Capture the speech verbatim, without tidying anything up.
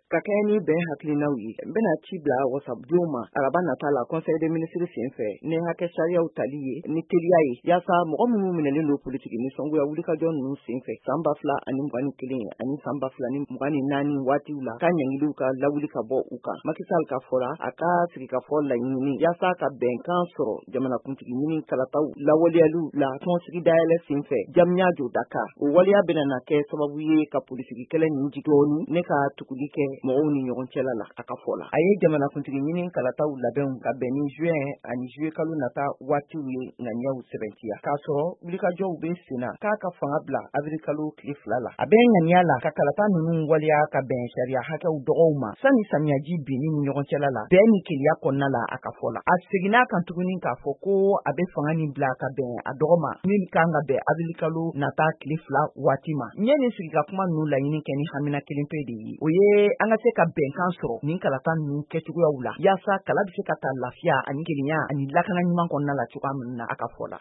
ka kɛɲɛ ni bɛn hakilinaw ye n bɛna ci bila wasabidenw ma araba nata la conseil des ministres senfɛ ni hakɛ sariyaw tali ye ni teriya ye yaasa mɔgɔ minnu minɛlen don politiki nisɔngoya wulikajɔ ninnu senfɛ san ba fila ani mugan ni kelen ani san ba fila ni mugan ni naani waatiw la ka ɲangiliw ka lawuli ka bɔ u kan Macky Sall ka fɔra a ka sigikafɔ laɲini yaasa ka bɛnkan sɔrɔ jamanakuntigi ɲini kalataw lawaleyaliw la tɔnsigi dayɛlɛ senfɛ jamiya jo Dakar o waleya bɛna na kɛ sababu ye ka politiki kɛlɛ nin jigi dɔɔni ne ka tuguli kɛ mɔgɔw ni ɲɔgɔn cɛla la a ka fɔ la a ye jamanakuntigi ɲini kalataw labɛnw ka bɛn ni juin ani juillet kalo nata waatiw ye ŋaniyaw sɛbɛntiya k'a sɔrɔ wulikajɔw bɛ senna k'a ka fanga bila avril kalo tile fila la a bɛ ŋaniya la ka kalata ninnu waleya ka bɛn sariya hakɛw dɔgɔw ma sani samiyaji binni ni ɲɔgɔn cɛla la bɛn ni keleya kɔnɔna la a ka fɔ la a seginna kan tuguni k'a fɔ ko a bɛ fanga nin bila ka bɛn a dɔgɔ ma min kan ka bɛn avril kalo nata tile fila waati ma n ye nin sigi ka kuma ninnu laɲini kɛ ni hamina kelen pe de ye o ye an ka se ka bɛnkan sɔrɔ nin kalata ninnu kɛcogoyaw la yaasa kala bɛ se ka taa lafiya ani kelenya ani lakana ɲuman kɔnɔna la cogoya min na a ka fɔ la